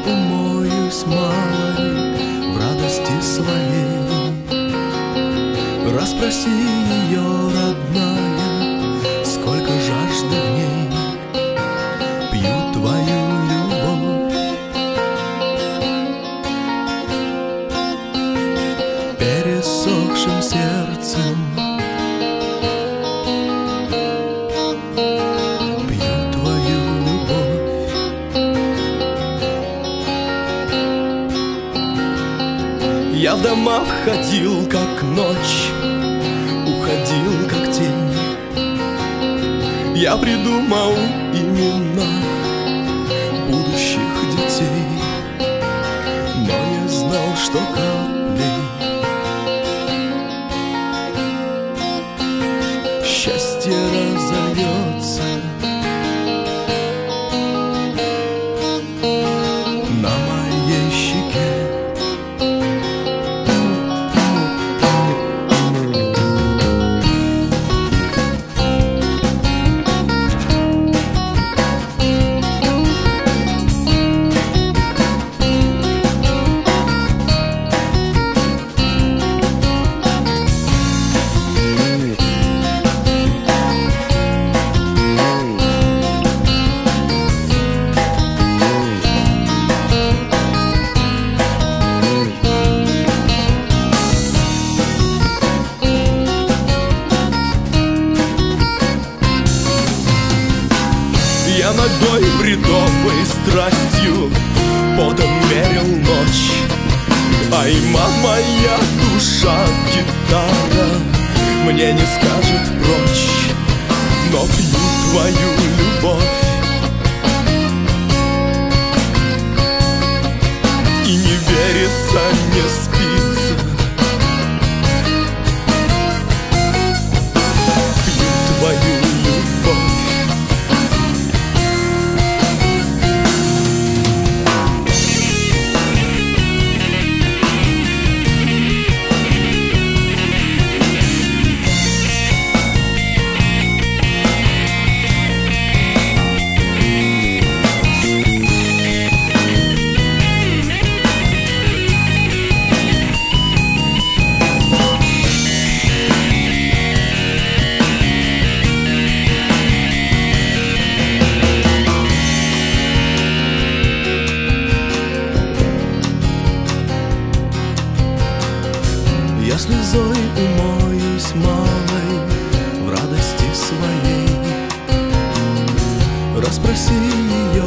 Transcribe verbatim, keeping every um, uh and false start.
умоюсь малой в радости своей. Расспроси ее, родная, сколько жажды в ней. Пью твою любовь, пересохшим сердцем. Пью твою любовь. Я в дома входил, как ночь, уходил, как тень. Я придумал имена будущих детей, но не знал, что каплей счастье разольется на моей щеке. Я ногой бредовой страстью потом мерил ночь. Ай, мама, моя душа гитара мне не скажет прочь, но пью твою любовь и не верится, не спится. Пью твою любовь. Я слезой умоюсь малой в радости своей. Расспроси ее,